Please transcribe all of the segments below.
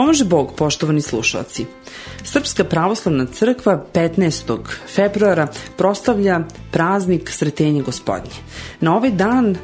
Pomaže Bog, poštovani slušalci. Srpska pravoslavna crkva 15. februara proslavlja praznik Sretenje Gospodnje. Na ovaj dan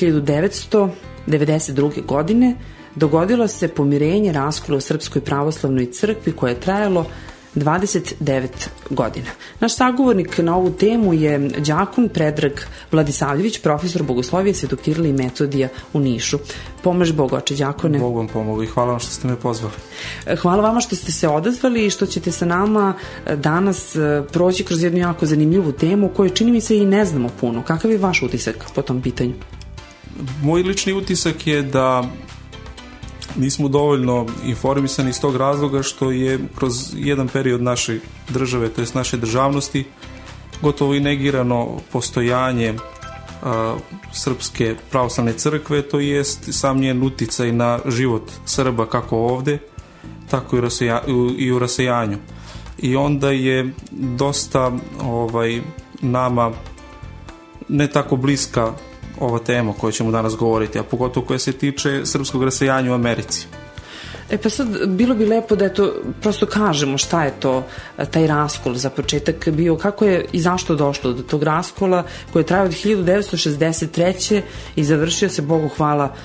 1992. godine dogodilo se pomirenje raskola u Srpskoj pravoslavnoj crkvi koje je trajalo 29 godina. Naš sagovornik na ovu temu je đakon Predrag Vladisavljević, profesor bogoslovije Svetog Kirila i Metodija u Nišu. Pomaže Bog, oče đakone. Bog vam pomogu i hvala vam što ste me pozvali. Hvala vama što ste se odazvali i što ćete sa nama danas proći kroz jednu jako zanimljivu temu koju čini mi se i ne znamo puno. Kakav je vaš utisak po tom pitanju? Moj lični utisak je da nismo dovoljno informisani iz tog razloga što je kroz jedan period naše države, to jest naše državnosti, gotovo i negirano postojanje Srpske pravoslavne crkve, to jest sam njen uticaj na život Srba kako ovde, tako i u rasejanju. I onda je dosta nama ne tako bliska ova tema o kojoj ćemo danas govoriti, a pogotovo koja se tiče srpskog rasejanja u Americi. Pa sad, bilo bi lepo da prosto kažemo šta je to, taj raskol za početak bio, kako je i zašto došlo do tog raskola koji je trajao od 1963. i završio se, Bogu hvala,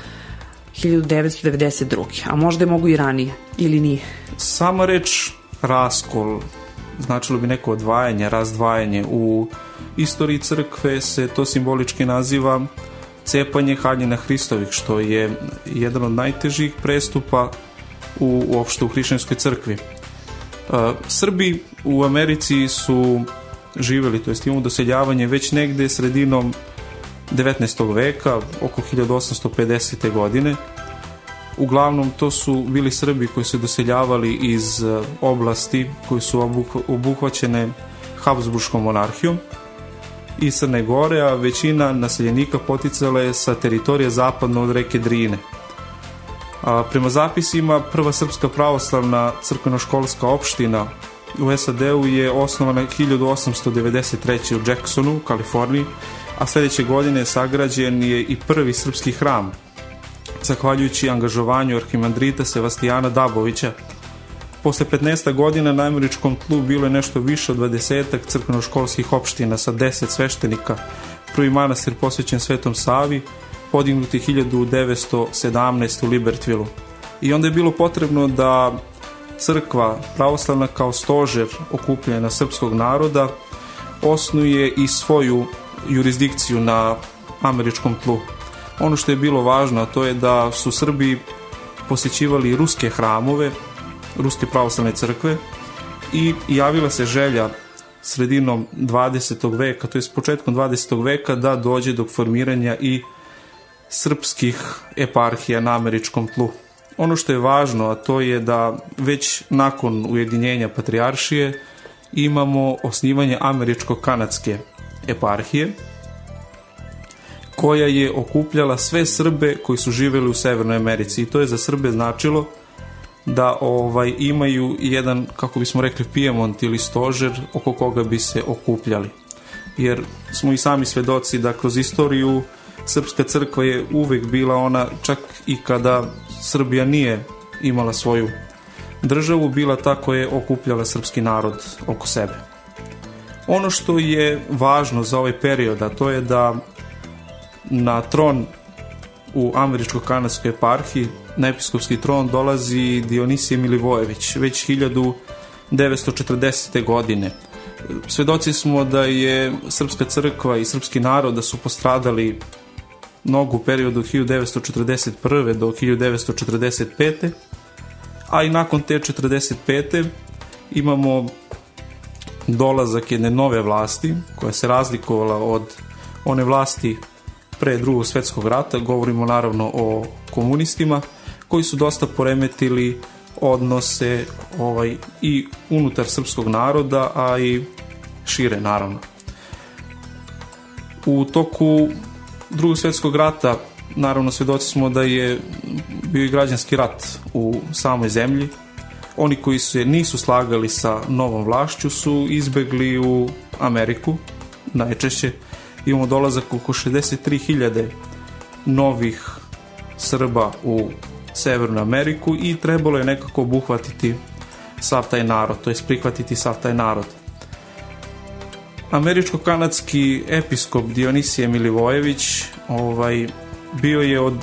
1992. A možda je mogu i ranije, ili nije? Sama reč raskol značilo bi neko odvajanje, razdvajanje. U istoriji crkve se to simbolički naziva cepanje haljina Hristovih, što je jedan od najtežih prestupa uopšte u hrišćanskoj crkvi. Srbi u Americi su živjeli, to jest imamo doseljavanje već negde sredinom 19. veka, oko 1850. godine. Uglavnom to su bili Srbi koji su doseljavali iz oblasti koji su obuhvaćene Habsburškom monarhijom i Crne Gore, a većina naseljenika poticala je sa teritorija zapadno od reke Drine. Prema zapisima, prva Srpska pravoslavna crkveno-školska opština u SAD-u je osnovana 1893. u Jacksonu, Kaliforniji, a sljedeće godine sagrađen je i prvi srpski hram, zahvaljujući angažovanju arhimandrita Sevastijana Dabovića. Posle 15 godina na američkom tlu bilo je nešto više od 20 crkveno-školskih opština sa 10 sveštenika. Prvi manastir posvećen Svetom Savi, podignut je 1917 u Libertvilu. I onda je bilo potrebno da crkva pravoslavna kao stožer okupljena srpskog naroda osnuje i svoju jurisdikciju na američkom tlu. Ono što je bilo važno, a to je da su Srbi posjećivali ruske hramove, ruske pravoslavne crkve, i javila se želja sredinom 20. veka, to je s početkom 20. veka, da dođe do formiranja i srpskih eparhija na američkom tlu. Ono što je važno, a to je da već nakon ujedinjenja patrijaršije imamo osnivanje američko-kanadske eparhije, koja je okupljala sve Srbe koji su živjeli u Severnoj Americi, i to je za Srbe značilo da imaju jedan, kako bismo rekli, Pijemont ili stožer oko koga bi se okupljali. Jer smo i sami svedoci da kroz istoriju Srpska crkva je uvek bila ona, čak i kada Srbija nije imala svoju državu, bila ta koja je okupljala srpski narod oko sebe. Ono što je važno za ovaj period, a to je da na tron u američko-kanadskoj eparhiji, na episkopski tron, dolazi Dionisije Milivojević već 1940. godine. Svedoci smo da je Srpska crkva i srpski narod da su postradali mnogo u periodu od 1941. do 1945. A i nakon te 1945. imamo dolazak jedne nove vlasti koja se razlikovala od one vlasti pre Drugog svjetskog rata. Govorimo naravno o komunistima koji su dosta poremetili odnose i unutar srpskog naroda, a i šire naravno. U toku Drugog svjetskog rata naravno svedoci smo da je bio i građanski rat u samoj zemlji. Oni koji se nisu slagali sa novom vlašću su izbegli u Ameriku. Najčešće imamo dolazak oko 63.000 novih Srba u Severnu Ameriku i trebalo je nekako obuhvatiti sav taj narod, to jest prihvatiti sav taj narod. Američko-kanadski episkop Dionisije Milivojević bio je od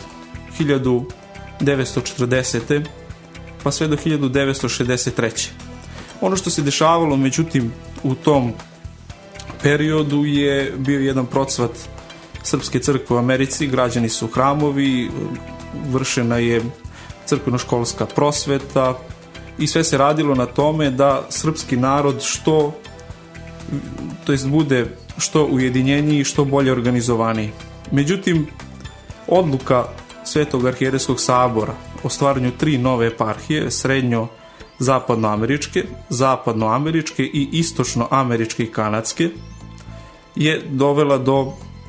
1940. pa sve do 1963. Ono što se dešavalo, međutim, u tom periodu je bio jedan procvat Srpske crkve u Americi, građani su hramovi, vršena je crkveno-školska prosveta i sve se radilo na tome da srpski narod bude što ujedinjeniji i što bolje organizovaniji. Međutim, odluka Svetog arhijerejskog sabora o stvaranju 3 nove eparhije, srednjo-zapadnoameričke, zapadnoameričke i istočnoameričke i kanadske, je dovela do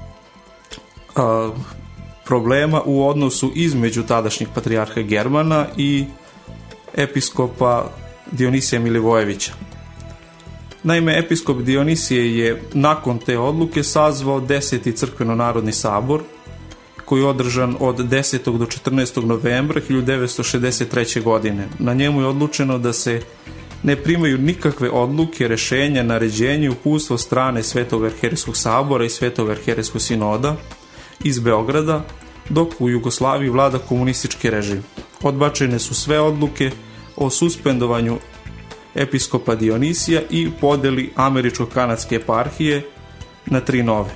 problema u odnosu između tadašnjeg patrijarha Germana i episkopa Dionisija Milivojevića. Naime, episkop Dionisije je nakon te odluke sazvao 10. crkveno-narodni sabor, koji je održan od 10. do 14. novembra 1963. godine. Na njemu je odlučeno da se ne primaju nikakve odluke, rešenja, naređenja, uputstva od strane Svetog arhijerejskog sabora i Svetog arhijerejskog sinoda iz Beograda, dok u Jugoslaviji vlada komunistički režim. Odbačene su sve odluke o suspendovanju episkopa Dionisija i podeli američko-kanadske eparhije na 3 nove.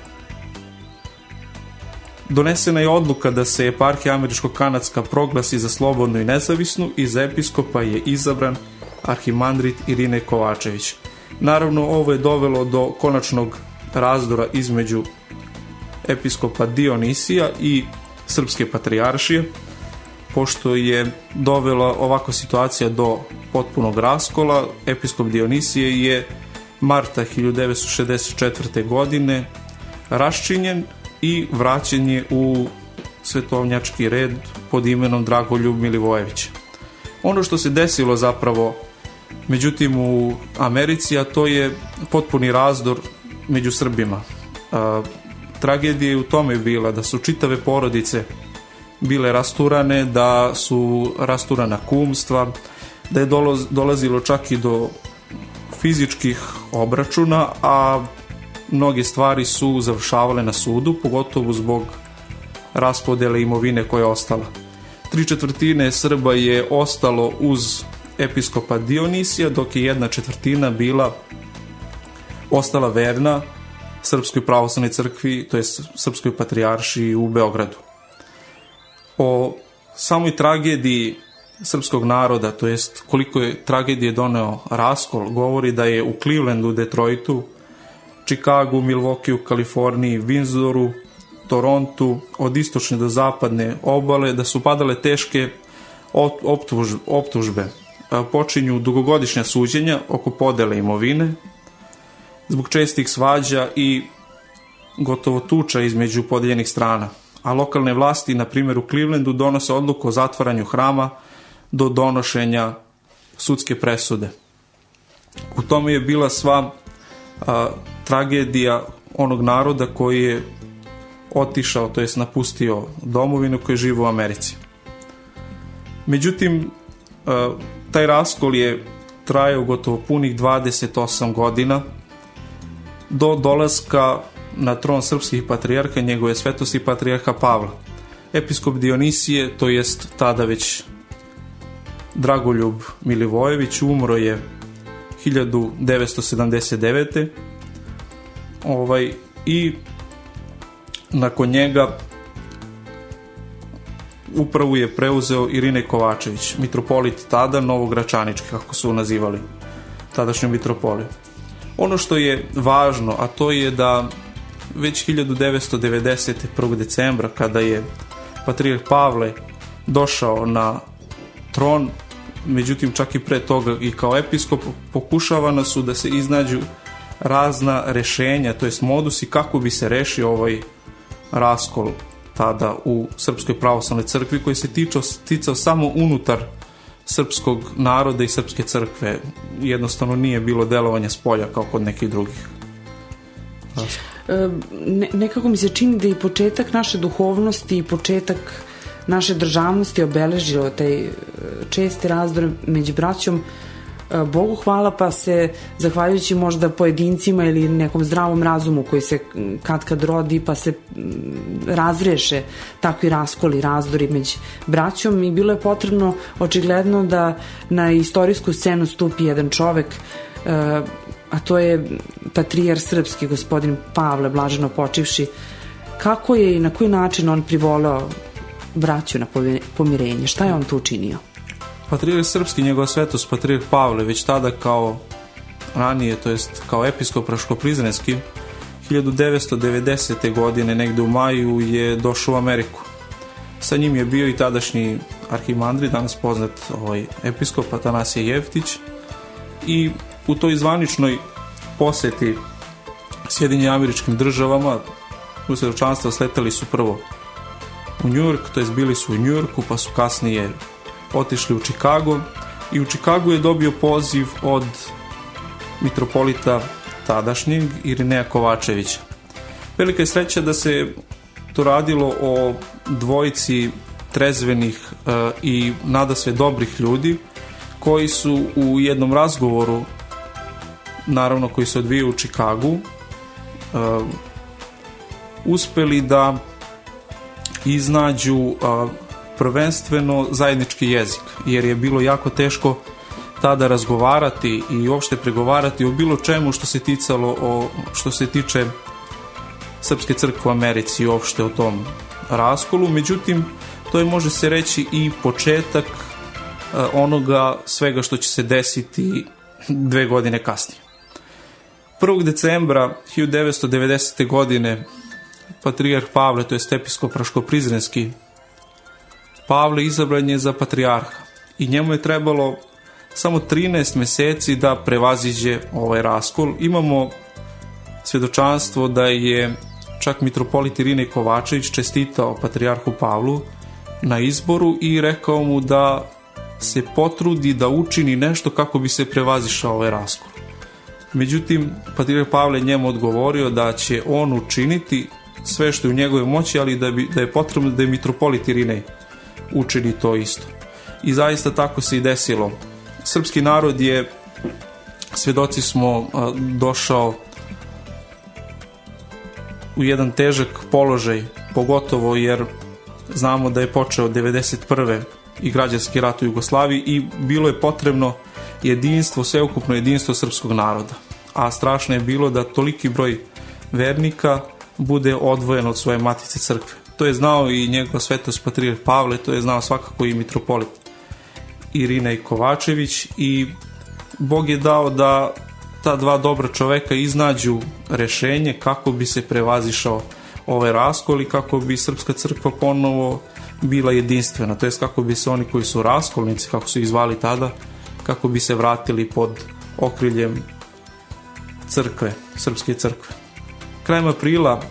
Donesena je odluka da se eparhija američko-kanadska proglasi za slobodnu i nezavisnu i za episkopa je izabran arhimandrit Irinej Kovačević. Naravno, ovo je dovelo do konačnog razdora između episkopa Dionisija i Srpske patrijaršije, pošto je dovela ovakva situacija do potpunog raskola. Episkop Dionisije je marta 1964. godine raščinjen i vraćen je u svetovnjački red pod imenom Dragoljub Milivojević. Ono što se desilo zapravo, međutim, u Americi, a to je potpuni razdor među Srbima. Tragedija je u tome bila da su čitave porodice bile rasturane, da su rasturana kumstva, da je dolazilo čak i do fizičkih obračuna, a mnoge stvari su završavale na sudu, pogotovo zbog raspodele imovine koja je ostala. 3/4 Srba je ostalo uz episkopa Dionisija, dok je 1/4 bila ostala verna Srpskoj pravoslavnoj crkvi, to je Srpskoj patrijaršiji u Beogradu. O samoj tragediji srpskog naroda, to jest koliko je tragedije doneo raskol, govori da je u Clevelandu, Detroitu, Chicagu, Milwaukeeu, Kaliforniji, Windsoru, Torontu, od istočne do zapadne obale, da su padale teške optužbe. Počinju dugogodišnja suđenja oko podele imovine, zbog čestih svađa i gotovo tuča između podeljenih strana. A lokalne vlasti, na primjer u Clevelandu, donose odluku o zatvaranju hrama do donošenja sudske presude. U tome je bila sva tragedija onog naroda koji je otišao, to jest napustio domovinu, koji živi u Americi. Međutim, taj raskol je trajao gotovo punih 28 godina do dolaska na tron srpskih patrijarha njegove svetosti patrijarha Pavla. Episkop Dionisije, to jest tada već Dragoljub Milivojević, umro je 1979. I nakon njega upravu je preuzeo Irinej Kovačević, mitropolit tada Novogračanički, kako su nazivali tadašnju mitropoliju. Ono što je važno, a to je da već 1990. 1. decembra, kada je patrijarh Pavle došao na tron, međutim čak i pre toga i kao episkop, pokušavana su da se iznađu razna rešenja, to jest modusi kako bi se rešio ovaj raskol tada u Srpskoj pravoslavnoj crkvi, koji se ticao samo unutar srpskog naroda i srpske crkve. Jednostavno nije bilo delovanja spolja kao kod nekih drugih. Nekako mi se čini da i početak naše duhovnosti i početak naše državnosti obeležilo taj česti razdor među braćom, Bogu hvala, pa se zahvaljujući možda pojedincima ili nekom zdravom razumu koji se kad rodi, pa se razreše takvi raskoli, razdori među braćom, i bilo je potrebno očigledno da na istorijsku scenu stupi jedan čovek, a to je patrijarh srpski, gospodin Pavle, blaženo počivši. Kako je i na koji način on privoleo braću na pomirenje? Šta je on tu učinio? Patrijarh srpski, njegova svetost patrijarh Pavle, već tada kao ranije, to jest kao episkop Raško-Prizrenski, 1990. godine, negde u maju, je došao u Ameriku. Sa njim je bio i tadašnji arhimandrit, danas poznat episkop Atanasije Jeftić, i u toj zvaničnoj poseti Sjedinjenim Američkim Državama u svedočanstva sletali su prvo u Njujork, to jest bili su u Njujorku, pa su kasnije otišli u Čikago, i u Čikagu je dobio poziv od mitropolita tadašnjeg Irineja Kovačevića. Velika je sreća da se to radilo o dvojici trezvenih i nadasve dobrih ljudi koji su u jednom razgovoru, naravno koji se odvijao u Čikagu, uspeli da iznađu prvenstveno zajednički jezik, jer je bilo jako teško tada razgovarati i uopšte pregovarati o bilo čemu što se tiče Srpske crkve u Americi i uopšte o tom raskolu. Međutim, to je, može se reći, i početak onoga svega što će se desiti 2 godine kasnije. 1. decembra 1990. godine patrijarh Pavle, to je episkop Raško-Prizrenski Pavle, izabran je za patrijarha i njemu je trebalo samo 13 meseci da prevaziđe ovaj raskol. Imamo svedočanstvo da je čak mitropolit Irinej Kovačević čestitao patrijarhu Pavlu na izboru i rekao mu da se potrudi da učini nešto kako bi se prevazišao ovaj raskol. Međutim, patrijarh Pavle njemu odgovorio da će on učiniti sve što je u njegove moći, ali da je potrebno da je mitropolit Irinej učini to isto. I zaista tako se i desilo. Srpski narod je, svedoci smo, došao u jedan težak položaj, pogotovo jer znamo da je počeo 1991. i građanski rat u Jugoslaviji i bilo je potrebno jedinstvo, sveukupno jedinstvo srpskog naroda. A strašno je bilo da toliki broj vernika bude odvojen od svoje matice crkve. To je znao i njegova svetost patrijarh Pavle, to je znao svakako i mitropolit Irinej Kovačević, i Bog je dao da ta dva dobra čoveka iznađu rešenje kako bi se prevazišao ovaj raskol i kako bi Srpska crkva ponovo bila jedinstvena, to je kako bi se oni koji su raskolnici, kako su ih zvali tada, kako bi se vratili pod okriljem crkve, Srpske crkve. Krajem aprila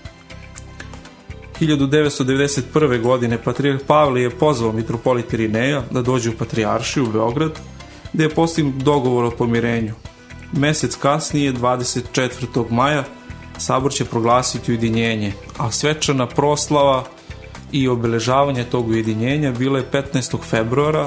1991. godine patrijarh Pavle je pozvao mitropolit Irineja da dođe u patrijaršiju u Beograd, gde je postignut dogovor o pomirenju. Mesec kasnije, 24. maja, sabor će proglasiti ujedinjenje, a svečana proslava i obeležavanje tog ujedinjenja bilo je 15. februara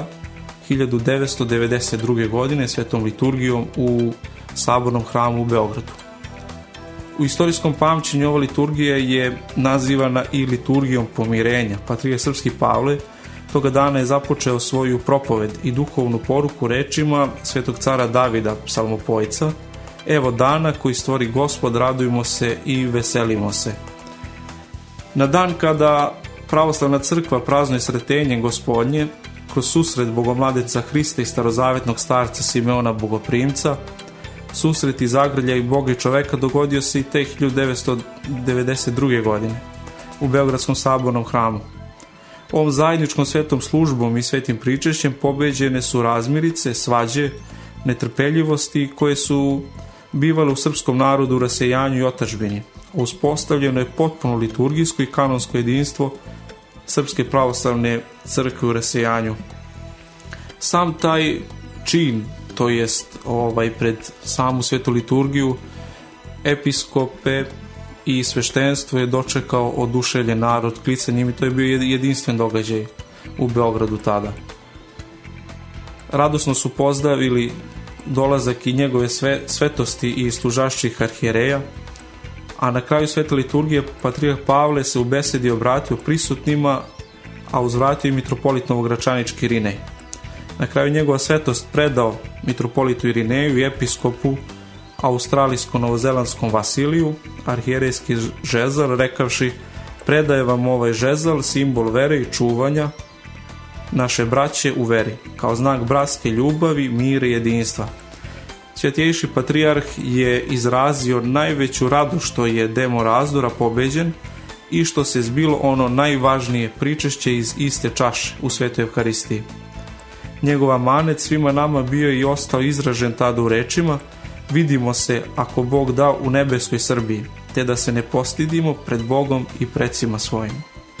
1992. godine svetom liturgijom u Sabornom hramu u Beogradu. U istorijskom pamćenju ova liturgija je nazivana i liturgijom pomirenja. Patrijarh srpski Pavle toga dana je započeo svoju propoved i duhovnu poruku rečima svetog cara Davida, psalmopojca: evo dana koji stvori Gospod, radujmo se i veselimo se. Na dan kada pravoslavna crkva praznuje sretenje Gospodnje, kroz susret Bogomladeca Hrista i starozavetnog starca Simeona Bogoprimca, susret i zagrljaj Boga i čoveka dogodio se i te 1992. godine u Beogradskom sabornom hramu. Ovom zajedničkom svetom službom i svetim pričešćem pobeđene su razmirice, svađe, netrpeljivosti koje su bivale u srpskom narodu u rasejanju i otadžbini. Uspostavljeno je potpuno liturgijsko i kanonsko jedinstvo Srpske pravoslavne crkve u rasejanju. Sam taj čin, to jest pred samu svetu liturgiju, episkope i sveštenstvo je dočekao oduševljen narod klicanjem i to je bio jedinstven događaj u Beogradu tada. Radosno su pozdravili dolazak i njegove svetosti i služašćih arhijereja, a na kraju svete liturgije patrijarh Pavle se u besedi obratio prisutnima, a uzvratio i mitropolit Novogračanički Irinej. Na kraju njegova svetost predao mitropolitu Irineju i episkopu australijsko-novozelandskom Vasiliju arhijerejski žezal, rekavši: predaje vam ovaj žezal, simbol vere i čuvanja naše braće u veri, kao znak bratske ljubavi, mira i jedinstva. Svetjejši patrijarh je izrazio najveću radu što je demo razdora pobeđen i što se zbilo ono najvažnije, pričešće iz iste čaše u Svetoj Evharistiji. Njegov amanet svima nama bio i ostao izražen tada u rečima: vidimo se, ako Bog da, u nebeskoj Srbiji, te da se ne postidimo pred Bogom i predsima svojim.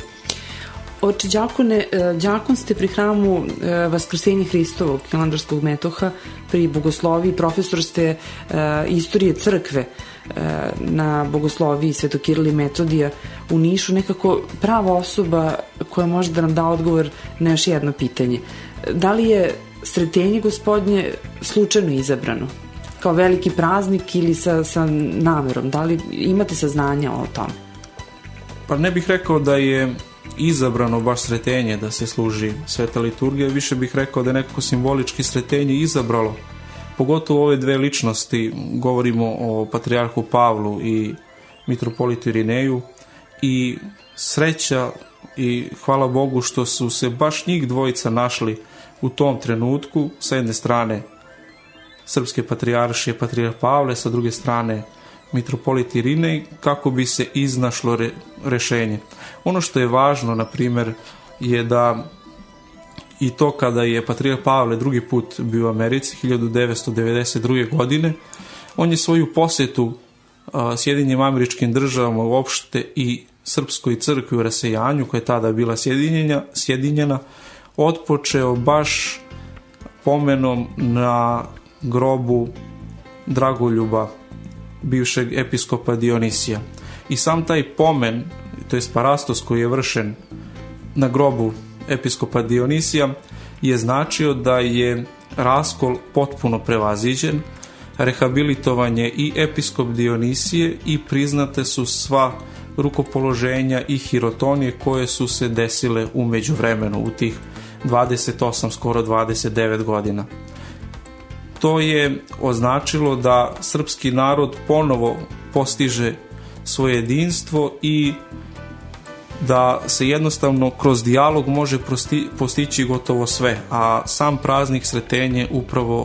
Oče đakone, đakon ste pri hramu Vaskrsenja Hristovog Hilandarskog metoha pri bogosloviji, profesor ste istorije crkve na bogosloviji Svetog Kirila i Metodija u Nišu, nekako prava osoba koja može da nam da odgovor na još jedno pitanje. Da li je Sretenje Gospodnje slučajno izabrano kao veliki praznik ili sa namerom? Da li imate saznanja o tome? Pa ne bih rekao da je izabrano baš Sretenje da se služi sveta liturgija, više bih rekao da je nekako simbolički Sretenje izabralo, pogotovo ove dve ličnosti, govorimo o patrijarhu Pavlu i mitropolitu Irineju, i sreća i hvala Bogu što su se baš njih dvojica našli u tom trenutku, sa jedne strane srpske patrijaršije patrijarh Pavle, sa druge strane mitropolit Irinej, kako bi se iznašlo rešenje. Ono što je važno, na primjer, je da i to kada je patrijarh Pavle drugi put bio u Americi 1992. godine, on je svoju posjetu Sjedinjenim Američkim Državama uopšte i Srpskoj crkvi u rasejanju, koja je tada bila sjedinjena, otpočeo baš pomenom na grobu Dragoljuba, bivšeg episkopa Dionisija. I sam taj pomen, to je parastos koji je vršen na grobu episkopa Dionisija, je značio da je raskol potpuno prevaziđen, rehabilitovan je i episkop Dionisije i priznate su sva rukopoloženja i hirotonije koje su se desile u međuvremenu u tih 28, skoro 29 godina. To je označilo da srpski narod ponovo postiže svoje jedinstvo i da se jednostavno kroz dijalog može postići gotovo sve, a sam praznik Sretenje upravo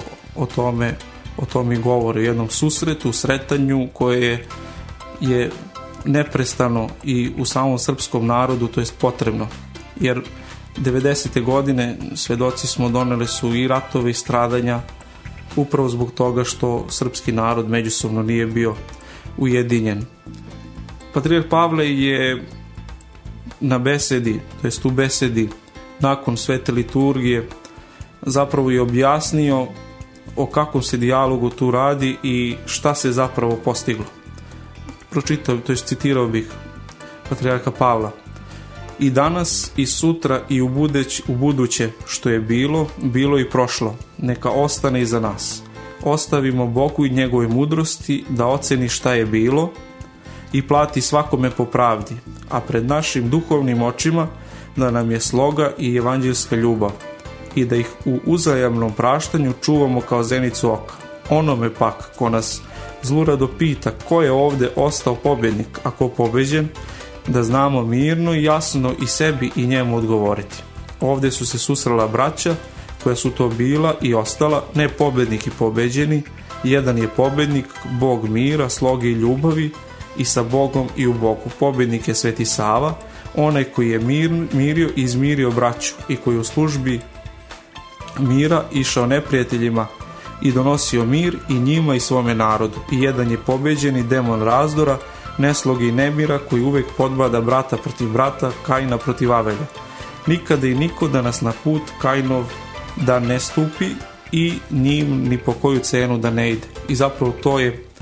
o tome govori, o jednom susretu, sretanju koje je neprestano i u samom srpskom narodu, to je potrebno, jer 90. godine svedoci smo, donele su i ratove i stradanja upravo zbog toga što srpski narod međusobno nije bio ujedinjen. Patrijarh Pavle je na besedi, to jest u besedi nakon svete liturgije, zapravo je objasnio o kakvom se dijalogu tu radi i šta se zapravo postiglo. Pročitao, to jest citirao bih patrijarha Pavla: i danas i sutra i u buduće što je bilo i prošlo, neka ostane iza nas. Ostavimo Bogu i njegove mudrosti da oceni šta je bilo i plati svakome po pravdi, a pred našim duhovnim očima da nam je sloga i evanđelska ljubav i da ih u uzajamnom praštanju čuvamo kao zenicu oka. Onome pak ko nas zlurado pita ko je ovde ostao pobjednik, a ko pobeđen, da znamo mirno i jasno i sebi i njemu odgovoriti. Ovdje su se susrela braća koja su to bila i ostala, ne pobednik i pobeđeni, jedan je pobednik, Bog mira, sloge i ljubavi, i sa Bogom i u Bogu. Pobednik je Sveti Sava, onaj koji je mirio i izmirio braću i koji u službi mira išao neprijateljima i donosio mir i njima i svome narodu. I jedan je pobeđeni demon razdora, nesloge i nemira, koji uvek podbada brata protiv brata, Kaina protiv Avelja. Nikada i niko da nas na put Kainov da ne stupi i njim ni po koju cenu da ne ide. I zapravo to je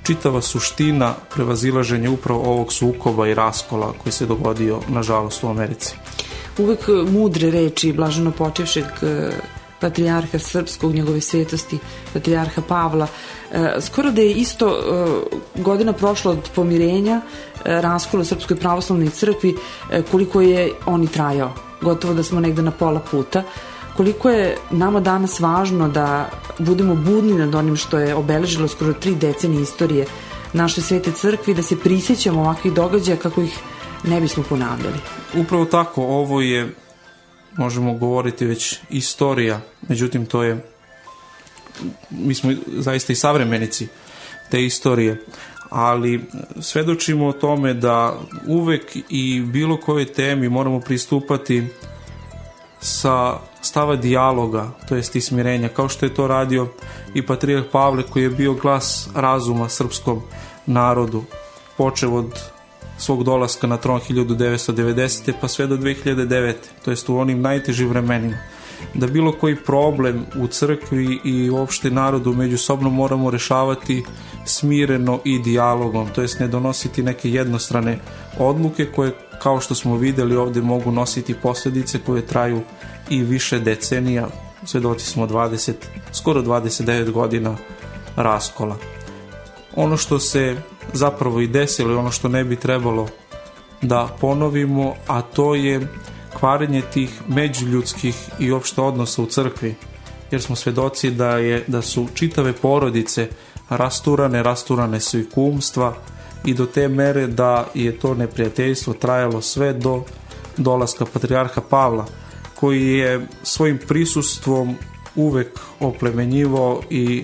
čitava suština prevazilaženja upravo ovog sukoba i raskola koji se dogodio, nažalost, u Americi. Uvek mudre reči blaženo počevšeg patrijarha srpskog, njegove svetosti, patrijarha Pavla. Skoro da je isto godina prošla od pomirenja, raskola u Srpskoj pravoslavnoj crkvi, koliko je on i trajao. Gotovo da smo negde na pola puta. Koliko je nama danas važno da budemo budni nad onim što je obeležilo skoro 3 decenije istorije naše svete crkvi, da se prisjećamo ovakvih događaja kako ih ne bismo ponavljali. Upravo tako, ovo je, možemo govoriti, već istorija, međutim to je, mi smo zaista i savremenici te istorije, ali svedočimo o tome da uvek i bilo kojoj temi moramo pristupati sa stava dijaloga, to jest i smirenja, kao što je to radio i patrijarh Pavle, koji je bio glas razuma srpskom narodu, počev od svog dolaska na tron 1990. pa sve do 2009. To jest u onim najtežim vremenima. Da bilo koji problem u crkvi i uopšte narodu međusobno moramo rešavati smireno i dijalogom, to jest ne donositi neke jednostrane odluke koje, kao što smo videli ovde, mogu nositi posljedice koje traju i više decenija. Svedoci smo skoro 29 godina raskola. Ono što se zapravo i desilo i ono što ne bi trebalo da ponovimo, a to je kvarenje tih međuljudskih i uopšte odnosa u crkvi, jer smo svedoci da su čitave porodice rasturane su i kumstva, i do te mere da je to neprijateljstvo trajalo sve do dolaska patrijarha Pavla, koji je svojim prisustvom uvek oplemenjivao i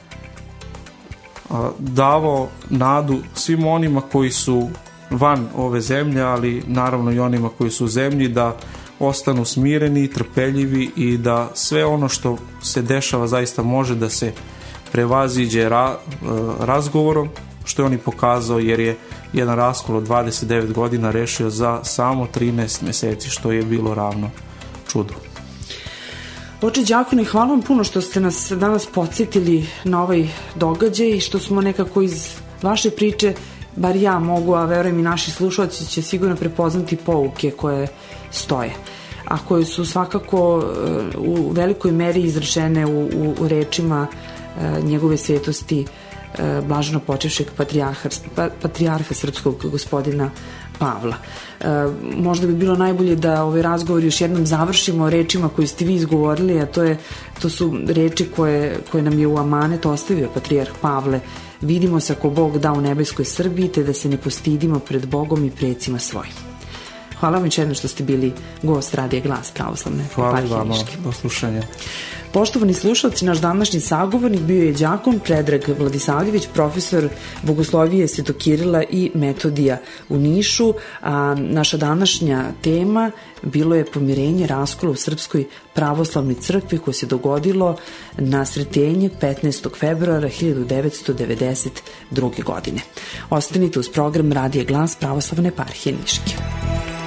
davao nadu svim onima koji su van ove zemlje, ali naravno i onima koji su u zemlji, da ostanu smireni i trpeljivi i da sve ono što se dešava zaista može da se prevaziđe razgovorom, što je on i pokazao, jer je jedan raskol od 29 godina rešio za samo 13 meseci, što je bilo ravno čudu. Oče đakone, hvala vam puno što ste nas danas podsjetili na ovaj događaj i što smo nekako iz vaše priče, bar ja mogu, a verujem i naši slušalci će sigurno prepoznati pouke koje stoje, a koje su svakako u velikoj meri izrečene u rečima njegove svetosti blaženo počevšeg patrijarha srpskog gospodina Pavla. Možda bi bilo najbolje da ovaj razgovor još jednom završimo rečima koje ste vi izgovorili, a to su reči koje nam je u amanet ostavio patrijarh Pavle. Vidimo se ako Bog da u nebeskoj Srbiji, te da se ne postidimo pred Bogom i precima svojim. Hvala vam jednom što ste bili gost Radija Glas Pravoslavne eparhije Niške. Do slušanja. Poštovani slušalci, naš današnji sagovornik bio je đakon Predrag Vladisavljević, profesor bogoslovije Svetog Kirila i Metodija u Nišu, a naša današnja tema bilo je pomirenje raskola u Srpskoj pravoslavnoj crkvi koje se dogodilo na Sretenje 15. februara 1992. godine. Ostanite uz program Radija Glas Pravoslavne eparhije Niške.